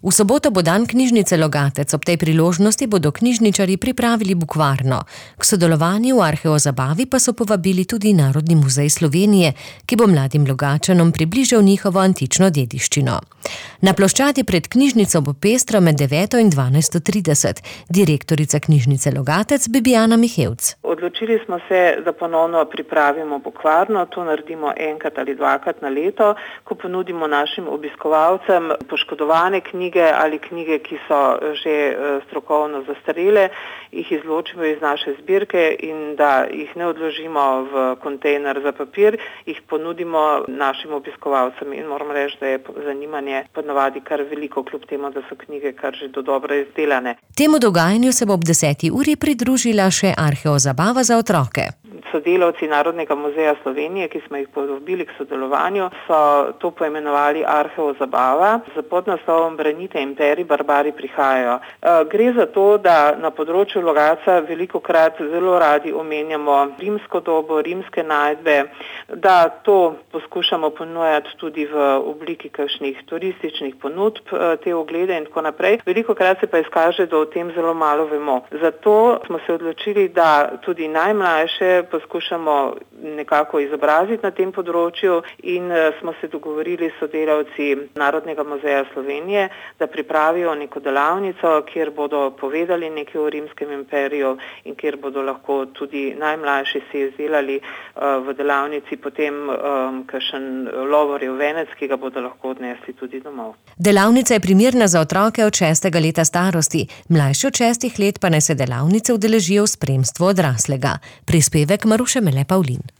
V soboto bo dan knjižnice Logatec, ob tej priložnosti bodo knjižničarji pripravili bukvarno. K sodelovanju v arheozabavi pa so povabili tudi Narodni muzej Slovenije, ki bo mladim Logatčanom približal njihovo antično dediščino. Na ploščadi pred knjižnico bo pestro med 9 in 12:30. Direktorica knjižnice Logatec Bibijana Mihevc. Odločili smo se, da ponovno pripravimo bukvarno. To naredimo enkrat ali dvakrat na leto, ko ponudimo našim obiskovalcem poškodovane knjige ali knjige, ki so že strokovno zastarele, jih izločimo iz naše zbirke in da jih ne odložimo v kontejner za papir, jih ponudimo našim obiskovalcem in moram reči, da je zanimanje ponavadi kar veliko, kljub temu, da so knjige kar že dobro izdelane. Temu dogajanju se bo ob 10. uri pridružila še arheozabava za otroke. Sodelavci Narodnega muzeja Slovenije, ki smo jih povabili k sodelovanju, so to poimenovali arheozabava z podnaslovom Branite imperij, barbari prihajajo. Gre za to, da na področju Logatca velikokrat zelo radi omenjamo rimsko dobo, rimske najdbe, da to poskušamo ponujati tudi v obliki kakšnih turističnih ponudb, te oglede in tako naprej. Velikokrat se pa izkaže, da o tem zelo malo vemo. Zato smo se odločili, da tudi najmlajše poskušamo nekako izobraziti na tem področju in smo se dogovorili s sodelavci Narodnega muzeja Slovenije, da pripravijo neko delavnico, kjer bodo povedali nekaj o rimskem imperiju in kjer bodo lahko tudi najmlajši si izdelali v delavnici potem kakšen lovorjev venec, ki ga bodo lahko odnesli tudi domov. Delavnica je primerna za otroke od 6. leta starosti, mlajši od 6 let pa naj se delavnice udeležijo v spremstvu odraslega. Prispevek Maruše Mele Pavlin.